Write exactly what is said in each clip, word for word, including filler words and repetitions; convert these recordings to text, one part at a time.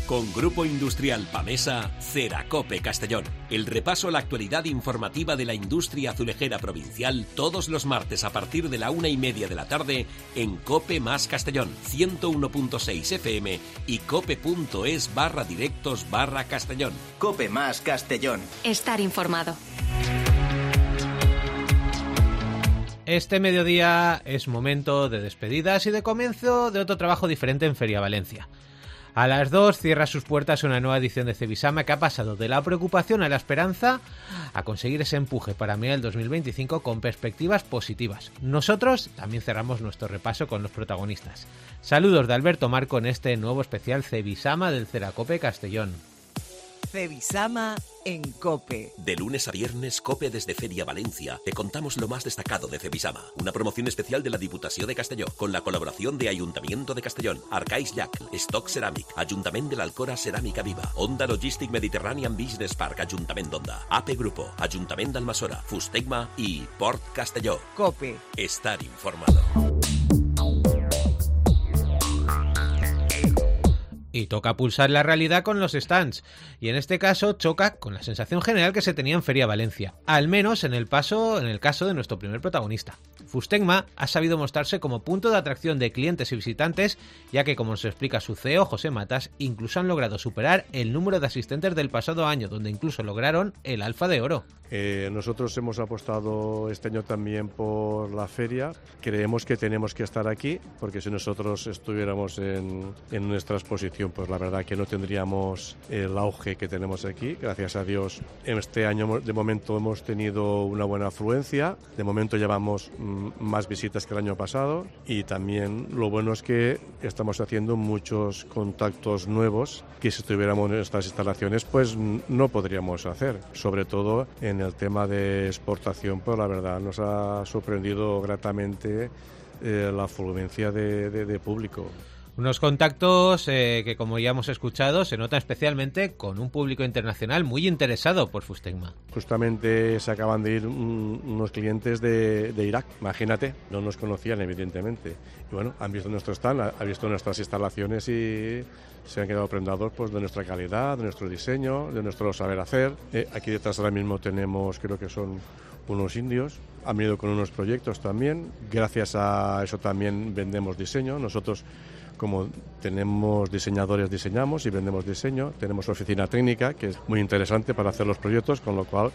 Con Grupo Industrial Pamesa, Ceracope Castellón. El repaso a la actualidad informativa de la industria azulejera provincial todos los martes a partir de la una y media de la tarde en Cope más Castellón, ciento uno punto seis F M y cope.es barra directos barra Castellón. Cope más Castellón. Estar informado. Este mediodía es momento de despedidas y de comienzo de otro trabajo diferente en Feria Valencia. A las dos cierra sus puertas una nueva edición de Cebisama que ha pasado de la preocupación a la esperanza a conseguir ese empuje para mirar el dos mil veinticinco con perspectivas positivas. Nosotros también cerramos nuestro repaso con los protagonistas. Saludos de Alberto Marco en este nuevo especial Cebisama del Ceracope Castellón. Cebisama en Cope. De lunes a viernes, Cope desde Feria Valencia. Te contamos lo más destacado de Cebisama. Una promoción especial de la Diputació de Castelló, con la colaboración de Ayuntamiento de Castellón, Arcais Llac, Stock Ceramic, Ayuntament de l'Alcora Ceràmica Viva, Onda Logistic Mediterranean Business Park, Ayuntament d'Onda, A P Grupo, Ayuntament d'Almassora, Fustegma y Port Castelló. Cope. Estar informado. Y toca pulsar la realidad con los stands, y en este caso choca con la sensación general que se tenía en Feria Valencia, al menos en el paso, en el caso de nuestro primer protagonista. Fustegma ha sabido mostrarse como punto de atracción de clientes y visitantes, ya que, como nos explica su C E O, José Matas, incluso han logrado superar el número de asistentes del pasado año, donde incluso lograron el Alfa de Oro. Eh, nosotros hemos apostado este año también por la feria. Creemos que tenemos que estar aquí, porque si nosotros estuviéramos en, en nuestra exposición, pues la verdad que no tendríamos el auge que tenemos aquí. Gracias a Dios, este año de momento hemos tenido una buena afluencia. De momento llevamos mm, más visitas que el año pasado, y también lo bueno es que estamos haciendo muchos contactos nuevos que si estuviéramos en estas instalaciones pues no podríamos hacer, sobre todo en el tema de exportación. Pues la verdad nos ha sorprendido gratamente eh, la afluencia de, de, de público. Unos contactos eh, que, como ya hemos escuchado, se nota especialmente con un público internacional muy interesado por Fustegma. Justamente se acaban de ir un, unos clientes de, de Irak, imagínate, no nos conocían evidentemente. Y bueno, han visto nuestro stand, han visto nuestras instalaciones y se han quedado prendados pues, de nuestra calidad, de nuestro diseño, de nuestro saber hacer. Eh, aquí detrás ahora mismo tenemos, creo que son unos indios, han venido con unos proyectos también. Gracias a eso también vendemos diseño. Nosotros, como tenemos diseñadores, diseñamos y vendemos diseño. Tenemos oficina técnica, que es muy interesante para hacer los proyectos, con lo cual,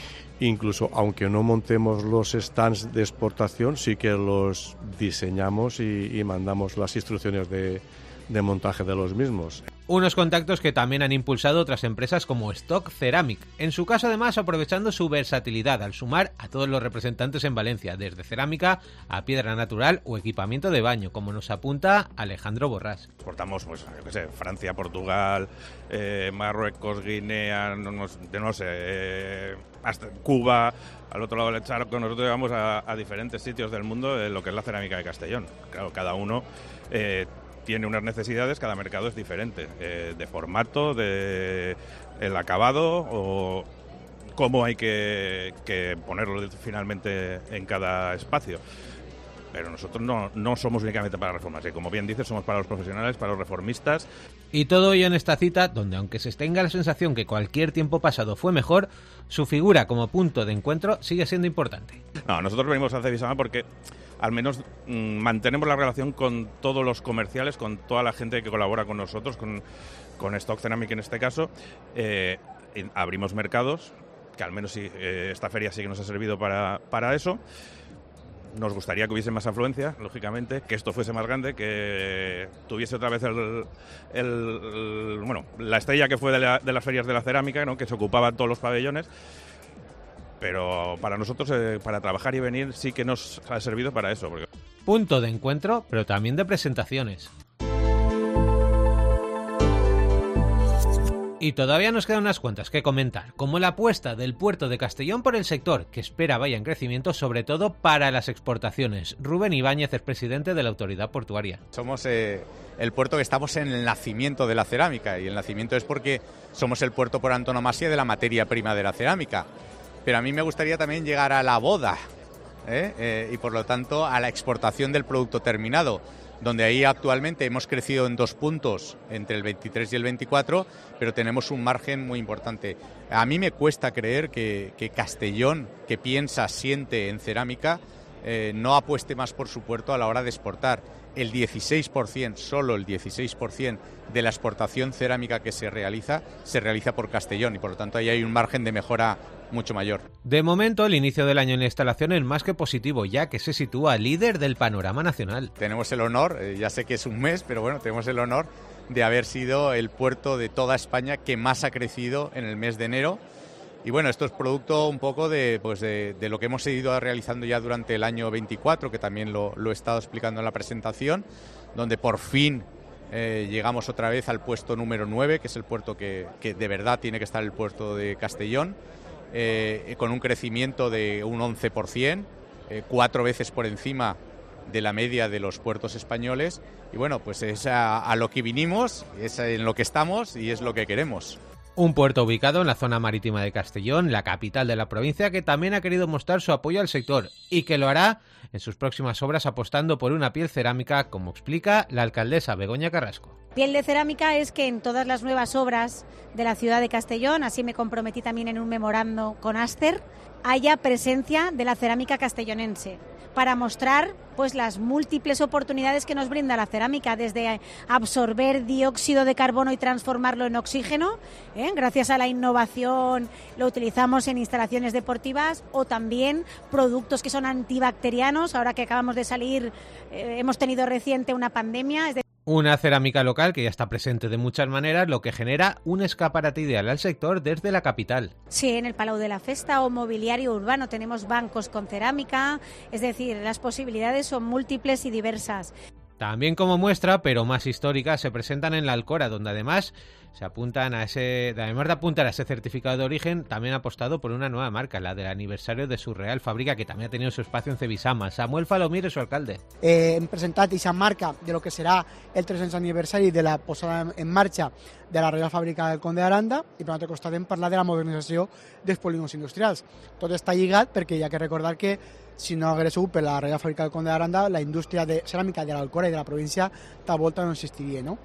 incluso aunque no montemos los stands de exportación, sí que los diseñamos y, y mandamos las instrucciones de, de montaje de los mismos. Unos contactos que también han impulsado otras empresas como Stock Ceramic, en su caso además aprovechando su versatilidad al sumar a todos los representantes en Valencia, desde cerámica a piedra natural o equipamiento de baño, como nos apunta Alejandro Borrás. Exportamos, pues, yo qué sé, Francia, Portugal, eh, Marruecos, Guinea, no, no, no sé, eh, hasta Cuba, al otro lado del charco. Nosotros llevamos a, a diferentes sitios del mundo de lo que es la cerámica de Castellón. Claro, cada uno Eh, tiene unas necesidades, cada mercado es diferente, eh, de formato, de el acabado o cómo hay que, que ponerlo finalmente en cada espacio. Pero nosotros no, no somos únicamente para reformas, y como bien dices, somos para los profesionales, para los reformistas. Y todo ello en esta cita, donde aunque se tenga la sensación que cualquier tiempo pasado fue mejor, su figura como punto de encuentro sigue siendo importante. No, nosotros venimos a Cebisama porque al menos mmm, mantenemos la relación con todos los comerciales, con toda la gente que colabora con nosotros, con, con Stock Ceramic en este caso. Eh, abrimos mercados, que al menos sí, eh, esta feria sí que nos ha servido para, para eso. Nos gustaría que hubiese más afluencia, lógicamente, que esto fuese más grande, que tuviese otra vez el, el, el bueno, la estrella que fue de, la, de las ferias de la cerámica, ¿no? Que se ocupaban todos los pabellones. Pero para nosotros, eh, para trabajar y venir, sí que nos ha servido para eso. Porque... Punto de encuentro, pero también de presentaciones. Y todavía nos quedan unas cuantas que comentar, como la apuesta del puerto de Castellón por el sector, que espera vaya en crecimiento, sobre todo para las exportaciones. Rubén Ibáñez es presidente de la Autoridad Portuaria. Somos eh, el puerto que estamos en el nacimiento de la cerámica, y el nacimiento es porque somos el puerto por antonomasia de la materia prima de la cerámica. Pero a mí me gustaría también llegar a la boda, ¿eh? Eh, y por lo tanto a la exportación del producto terminado. donde ahí actualmente hemos crecido en dos puntos entre el veintitrés y el veinticuatro, pero tenemos un margen muy importante. A mí me cuesta creer que, que Castellón, que piensa, siente en cerámica, eh, no apueste más por su puerto a la hora de exportar. El dieciséis por ciento, solo el dieciséis por ciento de la exportación cerámica que se realiza, se realiza por Castellón y por lo tanto ahí hay un margen de mejora mucho mayor. De momento, el inicio del año en instalación es más que positivo, ya que se sitúa líder del panorama nacional. Tenemos el honor, eh, ya sé que es un mes, pero bueno, tenemos el honor de haber sido el puerto de toda España que más ha crecido en el mes de enero. Y bueno, esto es producto un poco de, pues de, de lo que hemos ido realizando ya durante el año veinticuatro, que también lo, lo he estado explicando en la presentación, donde por fin eh, llegamos otra vez al puesto número nueve, que es el puerto que, que de verdad tiene que estar el puerto de Castellón, eh, con un crecimiento de un once por ciento, eh, cuatro veces por encima de la media de los puertos españoles. Y bueno, pues es a, a lo que vinimos, es en lo que estamos y es lo que queremos. Un puerto ubicado en la zona marítima de Castellón, la capital de la provincia, que también ha querido mostrar su apoyo al sector y que lo hará en sus próximas obras apostando por una piel cerámica, como explica la alcaldesa Begoña Carrasco. Piel de cerámica es que en todas las nuevas obras de la ciudad de Castellón, así me comprometí también en un memorando con Aster, haya presencia de la cerámica castellonense, para mostrar pues las múltiples oportunidades que nos brinda la cerámica, desde absorber dióxido de carbono y transformarlo en oxígeno, ¿eh? Gracias a la innovación lo utilizamos en instalaciones deportivas, o también productos que son antibacterianos, ahora que acabamos de salir, eh, hemos tenido reciente una pandemia, es de Una cerámica local que ya está presente de muchas maneras, lo que genera un escaparate ideal al sector desde la capital. Sí, en el Palau de la Festa o mobiliario urbano tenemos bancos con cerámica, es decir, las posibilidades son múltiples y diversas. También como muestra, pero más histórica, se presentan en la Alcora, donde además se apuntan a ese, además de apuntar a ese certificado de origen, también ha apostado por una nueva marca, la del aniversario de su Real Fábrica, que también ha tenido su espacio en Cebisama. Samuel Falomir es su alcalde. Eh, hem presentat aquesta marca de lo que serà el tres-cents aniversari de la posada en marxa de la Real Fàbrica del Conde d'Aranda, i per l'altre costat hem parlat de la modernització dels polígons industrials. Tot està lligat perquè hi ha que recordar que si no hagués sigut per la Real Fàbrica del Conde d'Aranda, la indústria de ceràmica de l'Alcora i de la província tal volta no existiria, ¿no?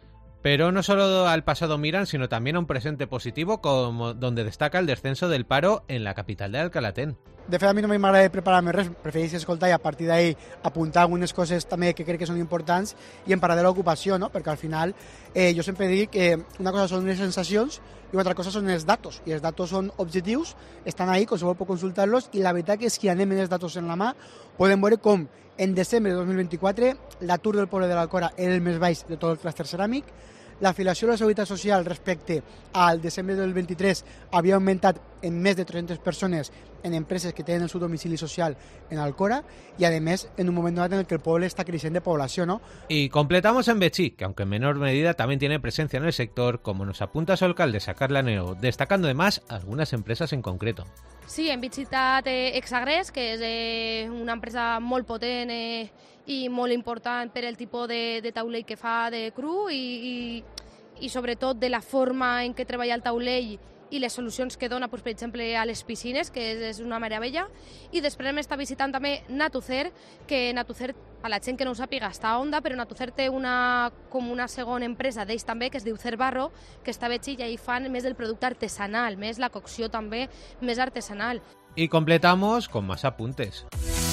Pero no solo al pasado miran, sino también a un presente positivo, como donde destaca el descenso del paro en la capital de Alcalatén. De fet, a mi no m'agrada preparar-me res, prefereix escoltar i a partir d'ahí apuntar algunes coses també que crec que són importants i en parlar de l'ocupació, no? Perquè al final eh, jo sempre dic que una cosa són les sensacions i una altra cosa són els datos, i els datos són objectius, estan ahí, qualsevol pot consultar-los, i la veritat és que si anem amb els datos en la mà podem veure com en desembre de dos mil vint-i-quatre l'atur del poble de l'Alcora era el més baix de tot el clúster ceràmic, l'afiliació a la Seguretat Social respecte al desembre del vint-i-tres havia augmentat en més de tres-centes persones en empreses que tenen el seu domicili social en Alcora y además en un momento en el que el pueblo está creciendo de población, ¿no? Y completamos en Betxí, que aunque en menor medida también tiene presencia en el sector, como nos apunta su alcaldesa Carla Neo, destacando además algunas empresas en concreto. Sí, hem visitat eh, Exagrés, que és eh, una empresa molt potent eh, i molt important per el tipus de, de taulell que fa de cru i, i, i sobretot de la forma en què treballa el taulell i les solucions que dona, doncs, per exemple, a les piscines, que és, és una meravella. I després hem estat visitant també Natucer, que Natucer, a la gent que no ho sàpiga, està a Onda, però Natucer té una, com una segona empresa d'ells també, que es diu Cerbarro, que està a Betxí i ahí fan més del producte artesanal, més la cocció també, més artesanal. Y completamos con más apuntes.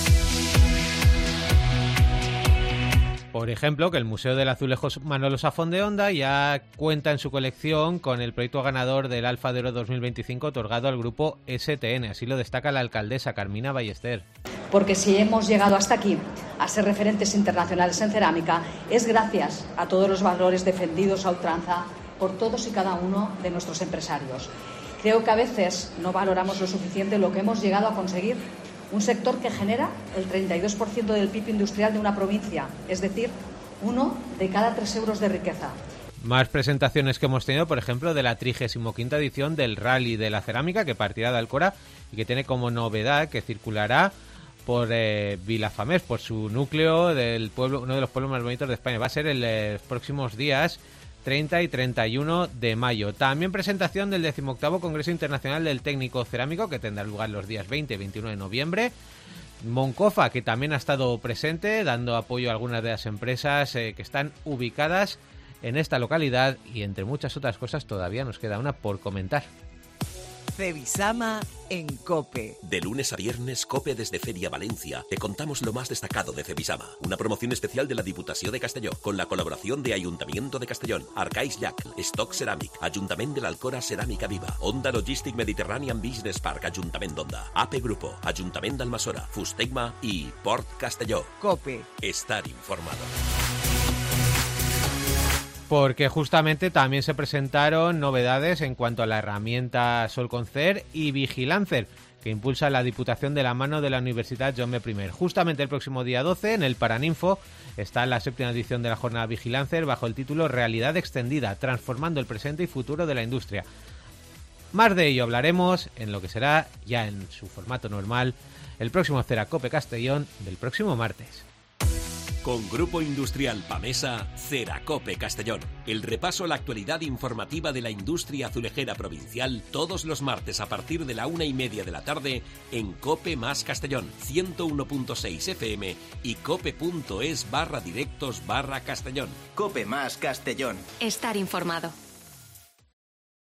Por ejemplo, que el Museo del Azulejo Manolo Safón de Onda ya cuenta en su colección con el proyecto ganador del Alfa de Oro dos mil veinticinco otorgado al grupo S T N. Así lo destaca la alcaldesa Carmina Ballester. Porque si hemos llegado hasta aquí a ser referentes internacionales en cerámica es gracias a todos los valores defendidos a ultranza por todos y cada uno de nuestros empresarios. Creo que a veces no valoramos lo suficiente lo que hemos llegado a conseguir. Un sector que genera el treinta y dos por ciento del P I B industrial de una provincia, es decir, uno de cada tres euros de riqueza. Más presentaciones que hemos tenido, por ejemplo, de la trigésima quinta edición del Rally de la Cerámica, que partirá de Alcora y que tiene como novedad que circulará por eh, Vilafamés, por su núcleo del pueblo, uno de los pueblos más bonitos de España. Va a ser en los próximos días treinta y treinta y uno de mayo. También presentación del decimoctavo Congreso Internacional del Técnico Cerámico, que tendrá lugar los días veinte y veintiuno de noviembre. Moncofa, que también ha estado presente dando apoyo a algunas de las empresas eh, que están ubicadas en esta localidad, y entre muchas otras cosas todavía nos queda una por comentar. Cebisama en COPE. De lunes a viernes, COPE desde Feria Valencia. Te contamos lo más destacado de Cebisama. Una promoción especial de la Diputació de Castelló, con la colaboración de Ayuntamiento de Castellón, Arcais Yacle, Stock Ceramic, Ayuntament de l'Alcora Ceràmica Viva, Onda Logistic Mediterranean Business Park, Ayuntament d'Onda, A P Grupo, Ayuntament d'Almassora, Fustegma y Port Castelló. COPE. Estar informado. Porque justamente también se presentaron novedades en cuanto a la herramienta Solconcer y Vigilancer, que impulsa la Diputación de la mano de la Universidad Jaume I. Justamente el próximo día doce, en el Paraninfo, está la séptima edición de la jornada Vigilancer bajo el título Realidad Extendida, transformando el presente y futuro de la industria. Más de ello hablaremos en lo que será, ya en su formato normal, el próximo CERACOPE Castellón del próximo martes. Con Grupo Industrial Pamesa, CERACOPE Castellón. El repaso a la actualidad informativa de la industria azulejera provincial todos los martes a partir de la una y media de la tarde en COPE más Castellón, ciento uno punto seis F M y cope.es barra directos barra Castellón. COPE más Castellón. Estar informado.